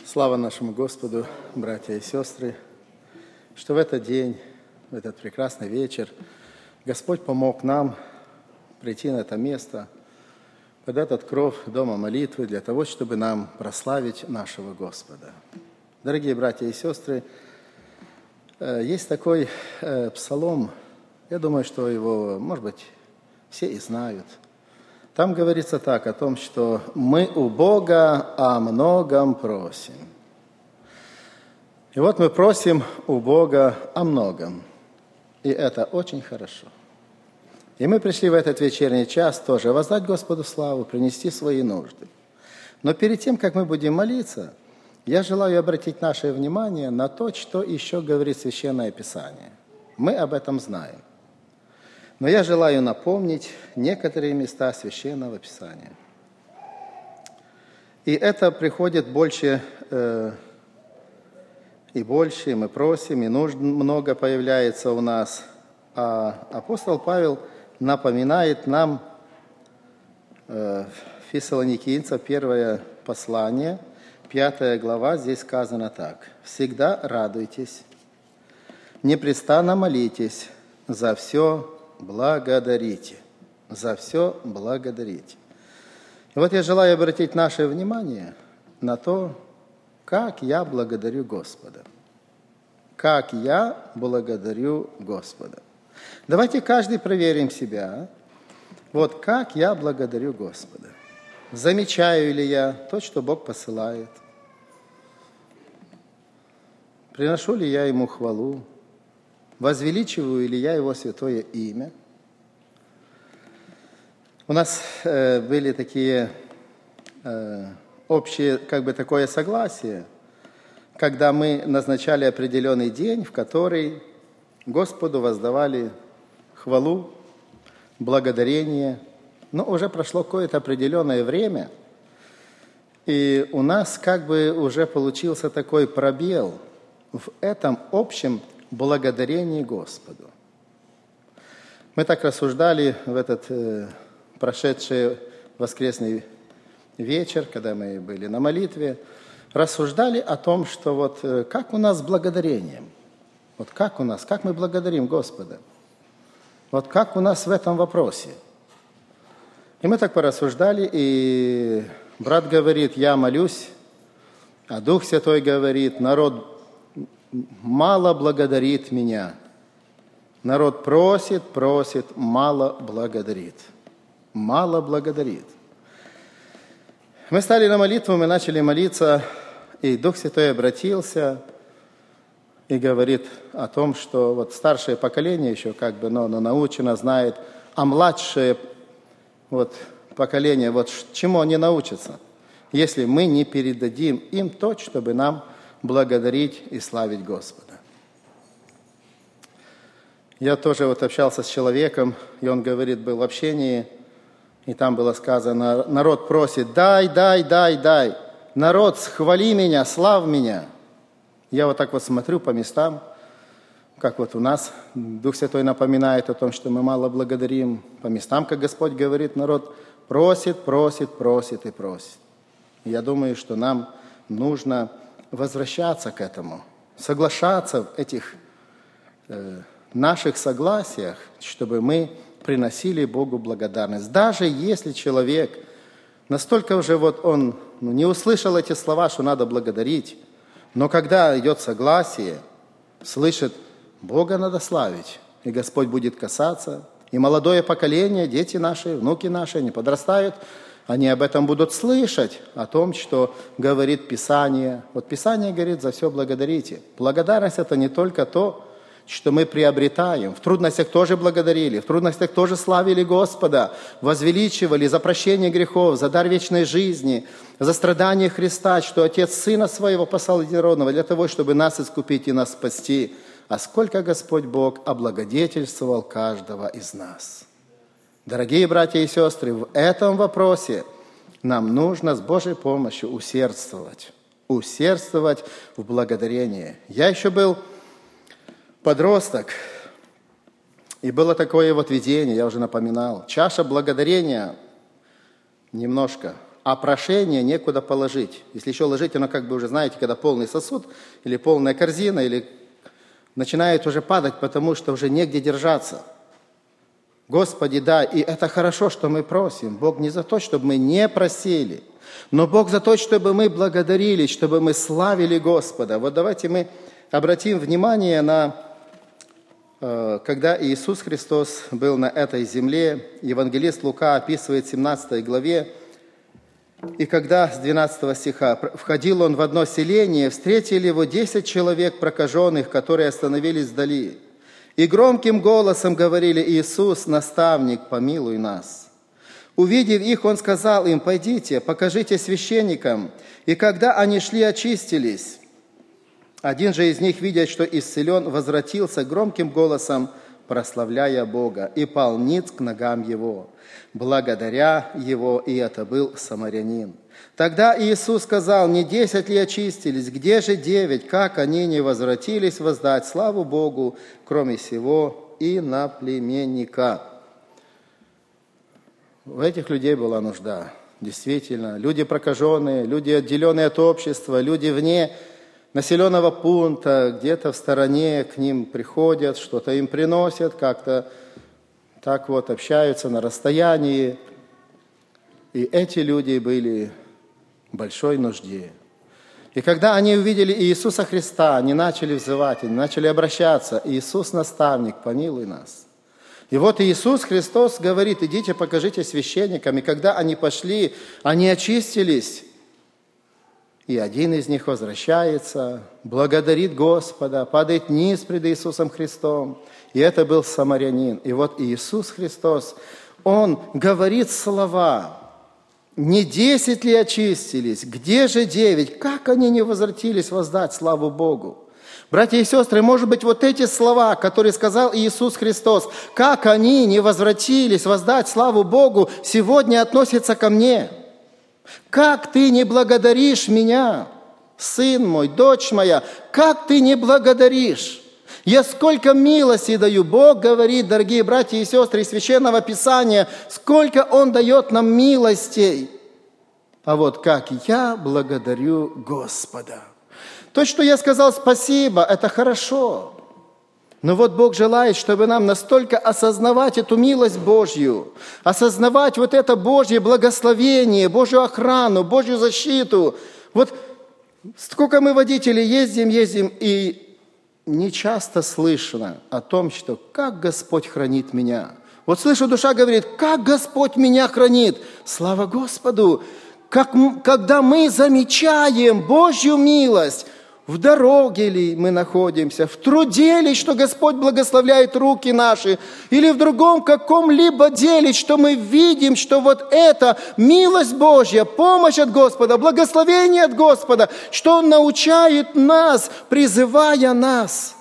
Слава нашему Господу, братья и сестры, что в этот день, в этот прекрасный вечер Господь помог нам прийти на это место, под этот кров дома молитвы, для того, чтобы нам прославить нашего Господа. Дорогие братья и сестры, есть такой псалом, я думаю, что его, может быть, все и знают. Там говорится так, о том, что мы у Бога о многом просим. И вот мы просим у Бога о многом. И это очень хорошо. И мы пришли в этот вечерний час тоже воздать Господу славу, принести свои нужды. Но перед тем, как мы будем молиться, я желаю обратить наше внимание на то, что еще говорит Священное Писание. Мы об этом знаем. Но я желаю напомнить некоторые места Священного Писания. И это приходит больше и больше, мы просим, и нужд много появляется у нас. А апостол Павел напоминает нам Фессалоникийцам, 1 послание, 5 глава, здесь сказано так. «Всегда радуйтесь, непрестанно молитесь, за все благодарите». За все благодарите. И вот я желаю обратить наше внимание на то, как я благодарю Господа. Как я благодарю Господа. Давайте каждый проверим себя. Вот как я благодарю Господа. Замечаю ли я то, что Бог посылает? Приношу ли я Ему хвалу? Возвеличиваю ли я Его святое имя? У нас были такие общие, такое согласие, когда мы назначали определенный день, в который Господу воздавали хвалу, благодарение. Но уже прошло какое-то определенное время, и у нас уже получился такой пробел в этом общем благодарении Господу. Мы так рассуждали в этот прошедший воскресный вечер, когда мы были на молитве, рассуждали о том, что как у нас с благодарением, как мы благодарим Господа, как у нас в этом вопросе. И мы так порассуждали, и брат говорит, я молюсь, а Дух Святой говорит, народ мало благодарит меня. Народ просит, мало благодарит. Мало благодарит. Мы стали на молитву, мы начали молиться, и Дух Святой обратился и говорит о том, что старшее поколение еще научено, знает, а младшее поколение, чему они научатся, если мы не передадим им то, чтобы нам благодарить и славить Господа. Я тоже общался с человеком, и он говорит, был в общении, и там было сказано, народ просит, дай. Народ, схвали меня, слав меня. Я смотрю по местам, как у нас Дух Святой напоминает о том, что мы мало благодарим. По местам, как Господь говорит, народ просит. И я думаю, что нам нужно возвращаться к этому, соглашаться в этих наших согласиях, чтобы мы приносили Богу благодарность. Даже если человек настолько уже он не услышал эти слова, что надо благодарить, но когда идет согласие, слышит, Бога надо славить, и Господь будет касаться, и молодое поколение, дети наши, внуки наши, они подрастают, они об этом будут слышать, о том, что говорит Писание. Писание говорит, за все благодарите. Благодарность – это не только то, что мы приобретаем. В трудностях тоже благодарили, в трудностях тоже славили Господа, возвеличивали за прощение грехов, за дар вечной жизни, за страдания Христа, что Отец Сына Своего послал единородного для того, чтобы нас искупить и нас спасти. А сколько Господь Бог облагодетельствовал каждого из нас. Дорогие братья и сестры, в этом вопросе нам нужно с Божьей помощью усердствовать в благодарении. Я еще был подросток, и было такое видение, я уже напоминал. Чаша благодарения немножко а прошение некуда положить. Если еще ложить, оно как бы уже, знаете, когда полный сосуд или полная корзина, или начинает уже падать, потому что уже негде держаться. Господи, да, и это хорошо, что мы просим. Бог не за то, чтобы мы не просили, но Бог за то, чтобы мы благодарили, чтобы мы славили Господа. Вот давайте мы обратим внимание на, когда Иисус Христос был на этой земле, евангелист Лука описывает в 17 главе, и когда, с 12 стиха, входил он в одно селение, встретили его 10 человек прокаженных, которые остановились вдали. И громким голосом говорили: Иисус, наставник, помилуй нас. Увидев их, он сказал им: пойдите, покажите священникам. И когда они шли, очистились. Один же из них, видя, что исцелен, возвратился громким голосом, прославляя Бога, и пал ниц к ногам его, благодаря его, и это был самарянин. Тогда Иисус сказал: не 10 ли очистились, где же 9? Как они не возвратились воздать славу Богу, кроме сего иноплеменника? В этих людей была нужда, действительно. Люди прокаженные, люди отделенные от общества, люди вне населенного пункта, где-то в стороне к ним приходят, что-то им приносят, как-то так вот общаются на расстоянии. И эти люди были в большой нужде. И когда они увидели Иисуса Христа, они начали взывать, они начали обращаться: Иисус, наставник, помилуй нас. И вот Иисус Христос говорит: идите, покажите священникам. И когда они пошли, они очистились. И один из них возвращается, благодарит Господа, падает низ пред Иисусом Христом. И это был самарянин. И вот Иисус Христос, Он говорит слова: не 10 ли очистились, где же 9? Как они не возвратились воздать славу Богу? Братья и сестры, может быть, вот эти слова, которые сказал Иисус Христос, как они не возвратились воздать славу Богу, сегодня относятся ко мне. Как ты не благодаришь меня, сын мой, дочь моя, как ты не благодаришь? Я сколько милости даю. Бог говорит, дорогие братья и сестры, из Священного Писания, сколько Он дает нам милостей. А вот как я благодарю Господа. То, что я сказал спасибо, это хорошо. Но вот Бог желает, чтобы нам настолько осознавать эту милость Божью, осознавать вот это Божье благословение, Божью охрану, Божью защиту. Вот сколько мы, водители, ездим, и не часто слышно о том, что как Господь хранит меня. Вот слышу, душа говорит: как Господь меня хранит. Слава Господу! Когда мы замечаем Божью милость, в дороге ли мы находимся, в труде ли, что Господь благословляет руки наши, или в другом каком-либо деле, что мы видим, что вот это милость Божья, помощь от Господа, благословение от Господа, что Он научает нас, призывая нас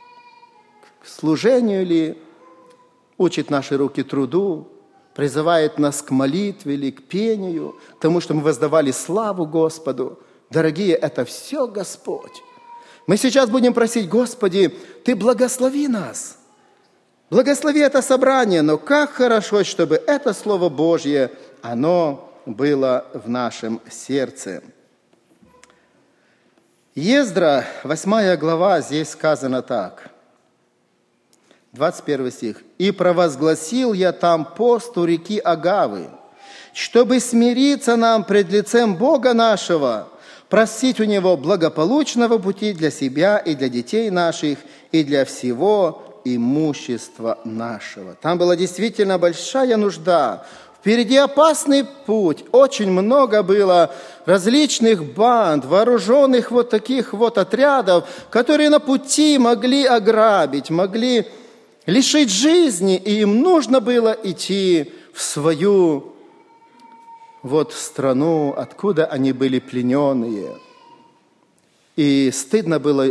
к служению ли, учит наши руки труду, призывает нас к молитве или к пению, к тому, что мы воздавали славу Господу. Дорогие, это все Господь. Мы сейчас будем просить: Господи, Ты благослови нас. Благослови это собрание, но как хорошо, чтобы это Слово Божье, оно было в нашем сердце. Ездра, 8 глава, здесь сказано так. 21 стих. «И провозгласил я там пост у реки Агавы, чтобы смириться нам пред лицем Бога нашего, просить у Него благополучного пути для себя и для детей наших, и для всего имущества нашего». Там была действительно большая нужда. Впереди опасный путь. Очень много было различных банд, вооруженных вот таких вот отрядов, которые на пути могли ограбить, могли лишить жизни, и им нужно было идти в свою вот страну, откуда они были плененные. И стыдно было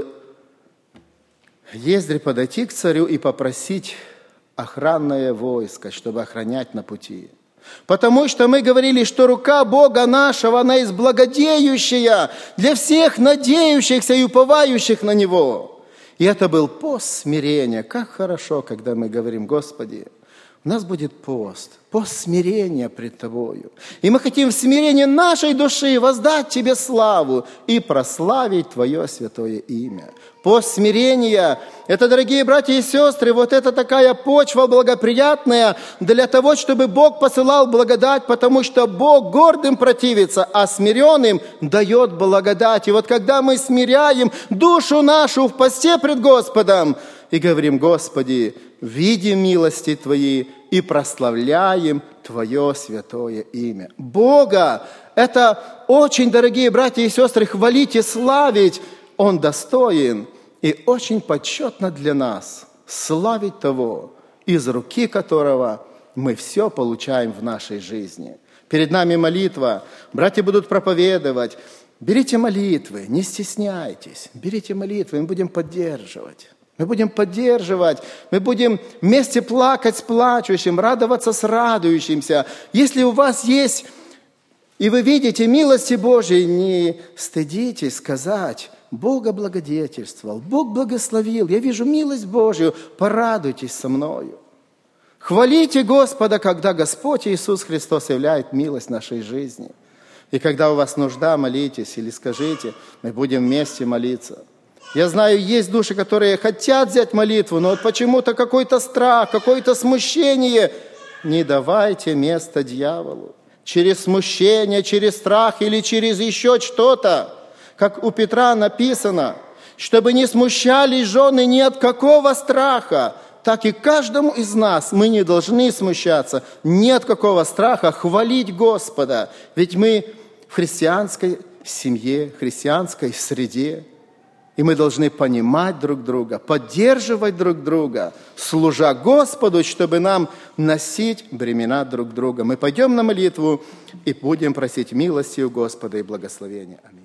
Ездре подойти к царю и попросить охранное войско, чтобы охранять на пути. Потому что мы говорили, что рука Бога нашего, она есть благодеющая для всех надеющихся и уповающих на Него. И это был пост смирения. Как хорошо, когда мы говорим: Господи, у нас будет пост смирения пред Тобою. И мы хотим в смирении нашей души воздать Тебе славу и прославить Твое святое имя. Пост смирения – это, дорогие братья и сестры, вот это такая почва благоприятная для того, чтобы Бог посылал благодать, потому что Бог гордым противится, а смиренным дает благодать. И вот когда мы смиряем душу нашу в посте пред Господом и говорим: Господи, видим милости Твои и прославляем Твое святое имя. Бога – это очень, дорогие братья и сестры, хвалить и славить. Он достоин, и очень почетно для нас славить того, из руки которого мы все получаем в нашей жизни. Перед нами молитва, братья будут проповедовать. Берите молитвы, не стесняйтесь, берите молитвы, мы будем поддерживать. Мы будем поддерживать, мы будем вместе плакать с плачущим, радоваться с радующимся. Если у вас есть, и вы видите милости Божьей, не стыдитесь сказать: Бога благодетельствовал, Бог благословил, я вижу милость Божью, порадуйтесь со мною. Хвалите Господа, когда Господь Иисус Христос являет милость нашей жизни. И когда у вас нужда, молитесь или скажите: мы будем вместе молиться. Я знаю, есть души, которые хотят взять молитву, но вот почему-то какой-то страх, какое-то смущение. Не давайте место дьяволу. Через смущение, через страх или через еще что-то. Как у Петра написано: чтобы не смущались жены ни от какого страха, так и каждому из нас мы не должны смущаться ни от какого страха, хвалить Господа. Ведь мы в христианской семье, христианской среде. И мы должны понимать друг друга, поддерживать друг друга, служа Господу, чтобы нам носить бремена друг друга. Мы пойдем на молитву и будем просить милости у Господа и благословения. Аминь.